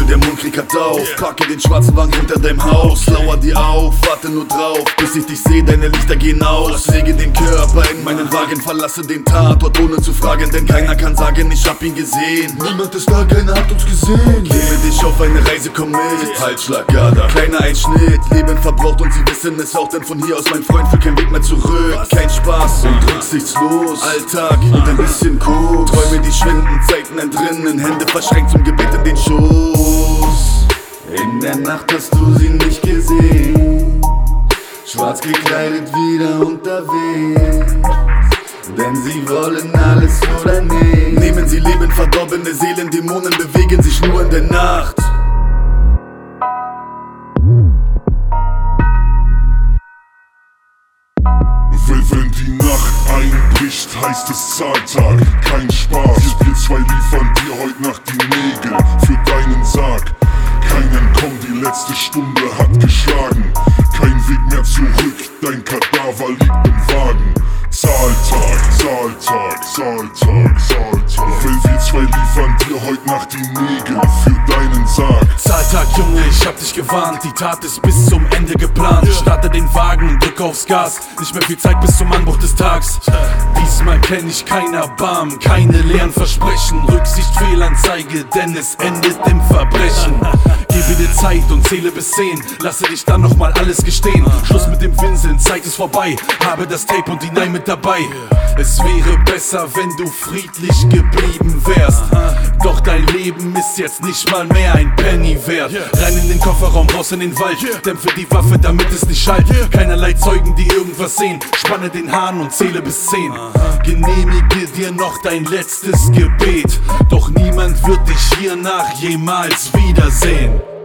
der Mund kriegt auf. Packe den schwarzen Wagen hinter deinem Haus. Lauer dir auf, warte nur drauf, bis ich dich seh, deine Lichter gehen aus. Lege den Körper in meinen Wagen, verlasse den Tatort ohne zu fragen, denn keiner kann sagen, ich hab ihn gesehen. Niemand ist da, keiner hat uns gesehen. Nehme dich auf eine Reise, komm mit. Halsschlagader, kleiner Einschnitt, Leben verbraucht und sie wissen es auch, denn von hier aus, mein Freund, führt kein Weg mehr zurück. Kein Spaß und rücksichtslos, Alltag und ein bisschen Koks. Träume, die schwinden, Zeiten entrinnen, Hände verschränkt zum Gebet in den Schoß. In der Nacht hast du sie nicht gesehen, schwarz gekleidet wieder unterwegs, denn sie wollen alles oder nichts. Nehmen sie Leben, verdorbene Seelen, Dämonen bewegen sich nur in der Nacht. Wenn die Nacht einbricht, heißt es Zahltag, kein Spaß. Wir zwei liefern dir heute Nacht die Nägel für deinen Sarg. Kein Entkommen, die letzte Stunde hat geschlagen. Kein Weg mehr zurück, dein Kadaver liegt im Wagen. Zahltag, Zahltag, Zahltag, Zahltag. Weil wir zwei liefern dir heute Nacht die Nägel für deinen Sarg. Zahltag, Junge, ich hab dich gewarnt, die Tat ist bis zum Ende geplant. Starte den Wagen, drück aufs Gas, nicht mehr viel Zeit bis zum Anbruch des Tags. Diesmal kenn ich kein Erbarmen, keine leeren Versprechen. Rücksicht, Fehlanzeige, denn es endet im Verbrechen. Gebe dir Zeit und zähle bis 10, lasse dich dann nochmal alles gestehen. Schluss mit dem Winseln, Zeit ist vorbei, habe das Tape und die Nein mit dabei. Es wäre besser, wenn du friedlich geblieben wärst, doch dein Leben ist jetzt nicht mal mehr ein Penny wert. Rein in den Kofferraum, raus in den Wald, dämpfe die Waffe, damit es nicht schallt. Keinerlei Zeugen, die irgendwas sehen, spanne den Hahn und zähle bis 10. Genehmige dir noch dein letztes Gebet, doch niemand wird dich hiernach jemals wiedersehen.